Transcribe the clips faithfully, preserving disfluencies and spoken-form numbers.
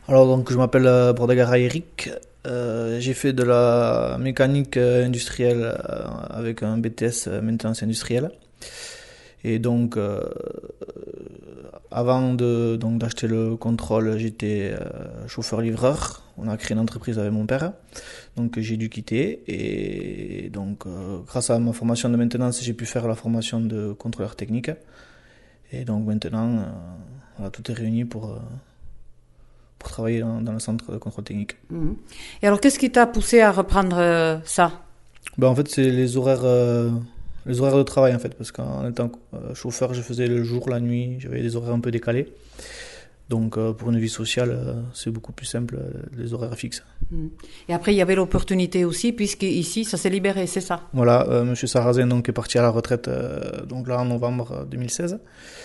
Alors donc je m'appelle euh, Brodagara Eric. Euh, j'ai fait de la mécanique euh, industrielle euh, avec un B T S euh, maintenance industrielle. Et donc euh, avant de donc d'acheter le contrôle, j'étais euh, chauffeur-livreur. On a créé une entreprise avec mon père. Donc j'ai dû quitter et donc euh, grâce à ma formation de maintenance, j'ai pu faire la formation de contrôleur technique. Et donc maintenant, euh, voilà, tout est réuni pour euh, pour travailler dans, dans le centre de contrôle technique. Mmh. Et alors, qu'est-ce qui t'a poussé à reprendre euh, ça? Ben, en fait, c'est les horaires, euh, les horaires de travail, en fait, parce qu'en étant euh, chauffeur, je faisais le jour, la nuit, j'avais des horaires un peu décalés. Donc, euh, pour une vie sociale, euh, c'est beaucoup plus simple, euh, les horaires fixes. Mmh. Et après, il y avait l'opportunité aussi, puisque ici, ça s'est libéré, c'est ça? Voilà, euh, Monsieur Sarrazin donc, est parti à la retraite euh, donc là, en novembre deux mille seize.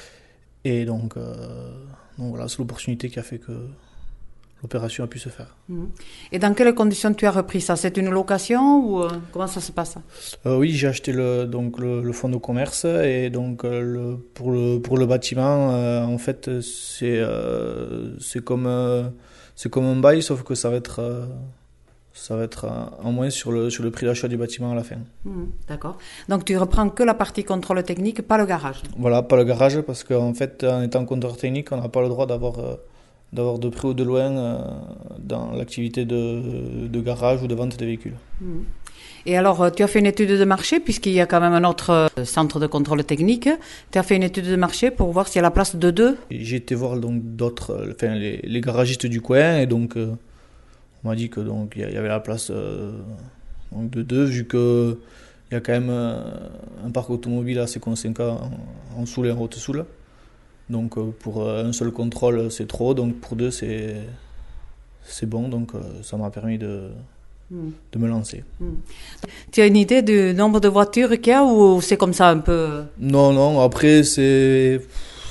Et donc, euh, donc voilà, c'est l'opportunité qui a fait que l'opération a pu se faire. Mmh. Et dans quelles conditions tu as repris ça? C'est une location ou euh, comment ça se passe? euh, Oui, j'ai acheté le, donc le, le fonds de commerce et donc euh, le, pour, le, pour le bâtiment, euh, en fait, c'est euh, c'est comme, euh, c'est comme un bail, sauf que ça va être, euh, ça va être euh, en moins sur le, sur le prix d'achat du bâtiment à la fin. Mmh, d'accord. Donc tu reprends que la partie contrôle technique, pas le garage. Voilà, pas le garage, parce qu'en fait, en étant contrôleur technique, on n'a pas le droit d'avoir... Euh, d'avoir de près ou de loin euh, dans l'activité de, de garage ou de vente de véhicules. Mmh. Et alors, tu as fait une étude de marché, puisqu'il y a quand même un autre centre de contrôle technique. Tu as fait une étude de marché pour voir s'il y a la place de deux. J'ai été voir donc d'autres, enfin les, les garagistes du coin, et donc euh, on m'a dit que donc il y avait la place euh, donc de deux, vu que il y a quand même euh, un parc automobile assez conséquent en, en Soule et en Haute-Soule. Donc pour un seul contrôle, c'est trop. Donc pour deux, c'est, c'est bon. Donc ça m'a permis de, mmh. de me lancer. Mmh. Tu as une idée du nombre de voitures qu'il y a ou c'est comme ça un peu? Non, non. Après, c'est,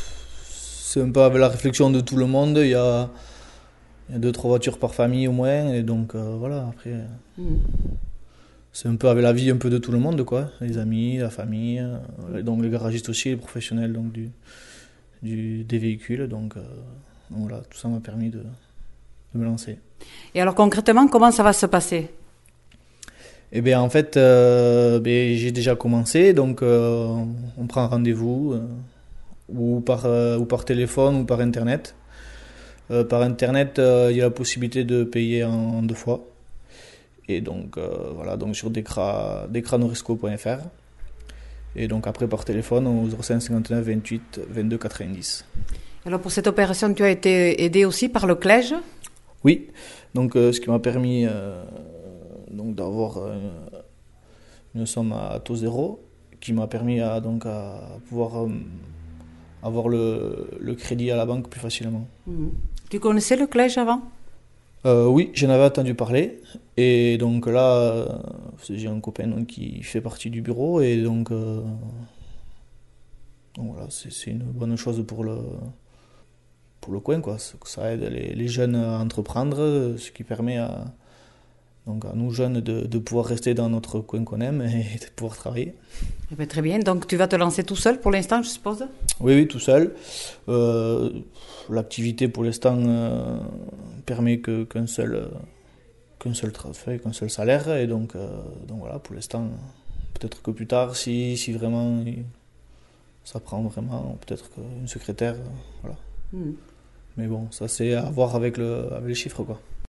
c'est un peu avec la réflexion de tout le monde. Il y a, il y a deux, trois voitures par famille au moins. Et donc euh, voilà, après... Mmh. C'est un peu avec la vie un peu de tout le monde, quoi. Les amis, la famille, euh, donc les garagistes aussi, les professionnels donc du... Du, des véhicules, donc, euh, donc voilà, tout ça m'a permis de, de me lancer. Et alors concrètement, comment ça va se passer? Eh bien en fait, euh, ben, j'ai déjà commencé, donc euh, on prend rendez-vous, euh, ou, par, euh, ou par téléphone ou par internet. Euh, par internet, euh, il y a la possibilité de payer en, en deux fois. Et donc euh, voilà, donc sur decra norisco point f r. Et donc après par téléphone au zéro cinq cinquante-neuf vingt-huit vingt-deux quatre-vingt-dix. Alors pour cette opération, tu as été aidé aussi par le C L E G? Oui, donc euh, ce qui m'a permis euh, donc d'avoir euh, une somme à taux zéro, qui m'a permis à, donc à pouvoir euh, avoir le, le crédit à la banque plus facilement. Mmh. Tu connaissais le C L E G avant? Euh, oui, j'en avais entendu parler, et donc là, euh, j'ai un copain donc, qui fait partie du bureau, et donc, euh, donc voilà, c'est, c'est une bonne chose pour le, pour le coin, quoi. Ça aide les, les jeunes à entreprendre, ce qui permet à, donc à nous jeunes de, de pouvoir rester dans notre coin qu'on aime et de pouvoir travailler. Eh bien, très bien, donc tu vas te lancer tout seul pour l'instant, je suppose? Oui, oui, tout seul. Euh, l'activité pour l'instant euh, permet que, qu'un seul, euh, qu'un seul travail, qu'un seul salaire, et donc, euh, donc voilà, pour l'instant, peut-être que plus tard, si, si vraiment ça prend vraiment, peut-être qu'une secrétaire, voilà. Mmh. Mais bon, ça c'est à voir avec, le, avec les chiffres, quoi.